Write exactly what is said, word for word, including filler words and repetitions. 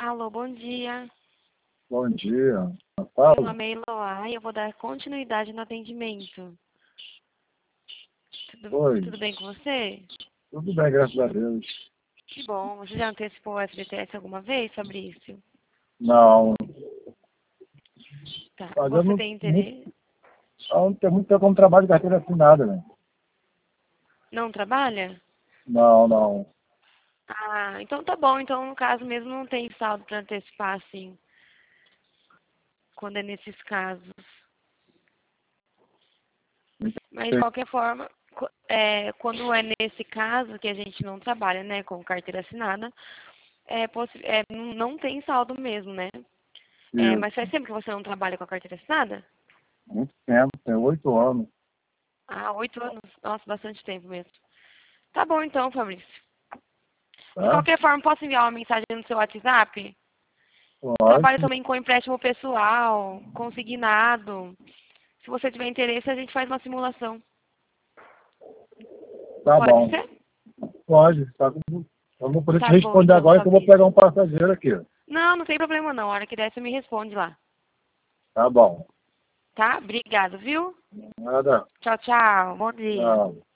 Alô, bom dia. Bom dia. Meu Fala. nome é Eloá e eu vou dar continuidade no atendimento. Tudo, Oi. tudo bem com você? Tudo bem, graças a Deus. Que bom. Você já antecipou o F G T S alguma vez, Fabrício? Não. Tá. Mas eu Você não, tem muito, interesse? eu não tenho muito tempo no trabalho de carteira assinada, né? Não trabalha? Não, não. Ah, então tá bom. Então, no caso mesmo, não tem saldo para antecipar, assim, quando é nesses casos. Mas, de qualquer forma, co- é, quando é nesse caso que a gente não trabalha, né, com carteira assinada, é, possi- é, não não tem saldo mesmo, né? É, mas Isso. faz tempo que você não trabalha com a carteira assinada? Muito tempo, tem oito anos. Ah, oito anos. Nossa, bastante tempo mesmo. Tá bom então, Fabrício. De Tá? qualquer forma, posso enviar uma mensagem no seu WhatsApp? Trabalho Pode. também com empréstimo pessoal, consignado. Se você tiver interesse, a gente faz uma simulação. Tá Pode bom. ser? Pode. Tá com... Eu vou poder te Tá bom responder então, agora que eu vou Fabrício. pegar um passageiro aqui. Não, não tem problema não. A hora que der, você me responde lá. Tá bom. Tá? Obrigado, viu? Nada. Tchau, tchau. Bom dia. Tchau.